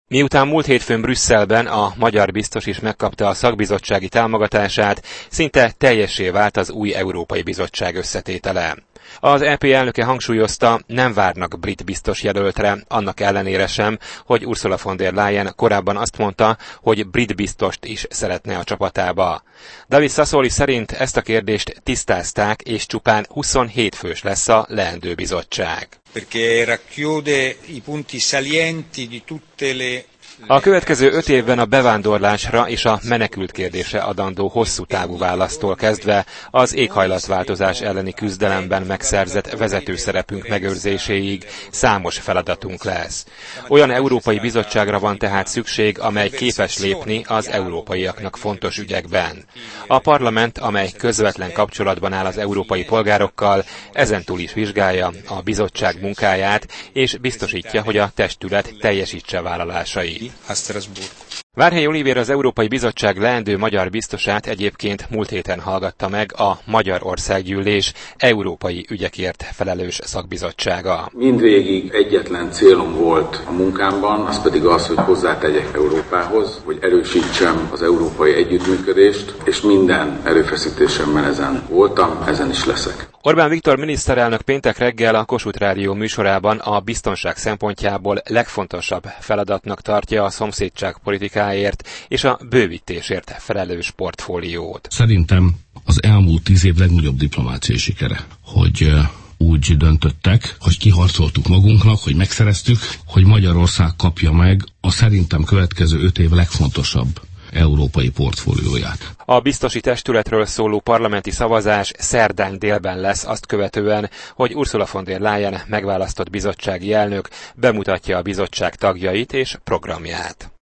Miután múlt hétfőn Brüsszelben a magyar biztos is megkapta a szakbizottsági támogatását, szinte teljessé vált az új Európai Bizottság összetétele. Az EP elnöke hangsúlyozta, nem várnak brit biztos jelöltre, annak ellenére sem, hogy Ursula von der Leyen korábban azt mondta, hogy brit biztost is szeretne a csapatába. David Sassoli szerint ezt a kérdést tisztázták, és csupán 27 fős lesz a leendő bizottság. A következő 5 évben a bevándorlásra és a menekült kérdésre adandó hosszú távú választól kezdve az éghajlatváltozás elleni küzdelemben megszerzett vezetőszerepünk megőrzéséig számos feladatunk lesz. Olyan Európai Bizottságra van tehát szükség, amely képes lépni az európaiaknak fontos ügyekben. A parlament, amely közvetlen kapcsolatban áll az európai polgárokkal, ezentúl is vizsgálja a bizottság munkáját, és biztosítja, hogy a testület teljesítse vállalásait. Várhelyi Olivér, az Európai Bizottság leendő magyar biztosát egyébként múlt héten hallgatta meg a Magyar Országgyűlés európai ügyekért felelős szakbizottsága. Mindvégig egyetlen célom volt a munkámban, az pedig az, hogy hozzátegyek Európához, hogy erősítsem az európai együttműködést, és minden erőfeszítésemmel ezen voltam, ezen is leszek. Orbán Viktor miniszterelnök péntek reggel a Kossuth Rádió műsorában a biztonság szempontjából legfontosabb feladatnak tartja a szomszédságpolitikáért és a bővítésért felelős portfóliót. Szerintem az elmúlt 10 év legnagyobb diplomáciai sikere, hogy úgy döntöttek, hogy kiharcoltuk magunknak, hogy megszereztük, hogy Magyarország kapja meg a szerintem következő 5 év legfontosabb európai portfólióját. A biztosi testületről szóló parlamenti szavazás szerdán délben lesz, azt követően, hogy Ursula von der Leyen megválasztott bizottsági elnök bemutatja a bizottság tagjait és programját.